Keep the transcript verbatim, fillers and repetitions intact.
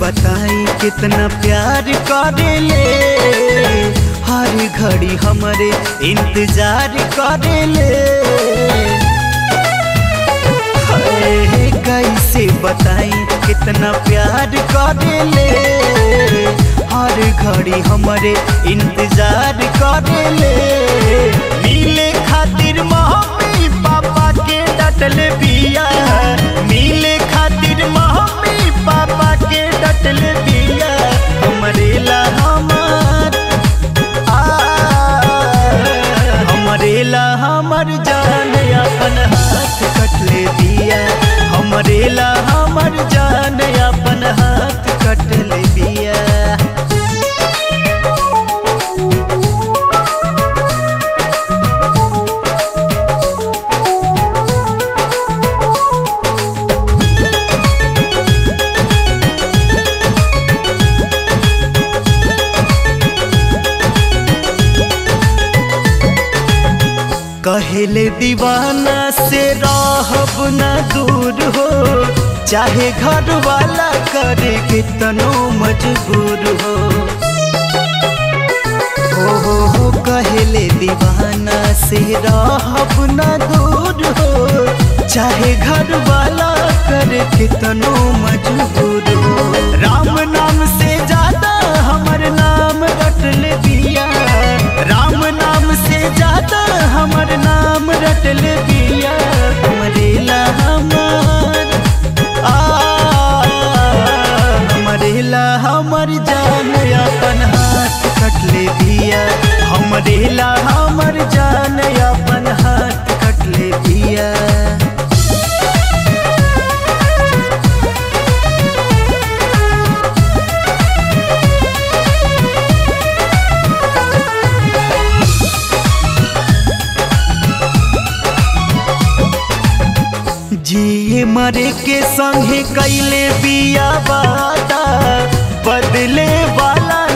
बताई कितना प्यार करेले, हर घड़ी हमरे इंतजार करेले। हाय कैसे बताई कितना प्यार करेले, हर घड़ी हमरे इंतजार करेले। मिले खातिर मम्मी पापा के डटल बिया, मिले खातिर मम्मी पापा के डटल बिया। हमरे ला हमर आ हमरे ला हमर जान अपन हाथ कटले दिया, हमरे ला हमर जान अपन हाथ कटले दिया। कहेले दीवाना से रहब न दूर हो, चाहे घर वाला करे कितनो मजबूर हो। हो हो हो कहेले दीवाना से रहब न दूर हो, चाहे घर वाला करे कितनो मजबूर हो। राम नाम से ज्यादा हमर नाम रटल दिया, राम नाम से ज्यादा हमर नाम रटल दिया। हमरे ला हमर आ हमरे ला हमर जान अपन हाथ कटले दिया, हमरे ला हमर जान अपन हाथ कटले दिया। जिए मरे के संगे कैले बिया वादा, बदले वाला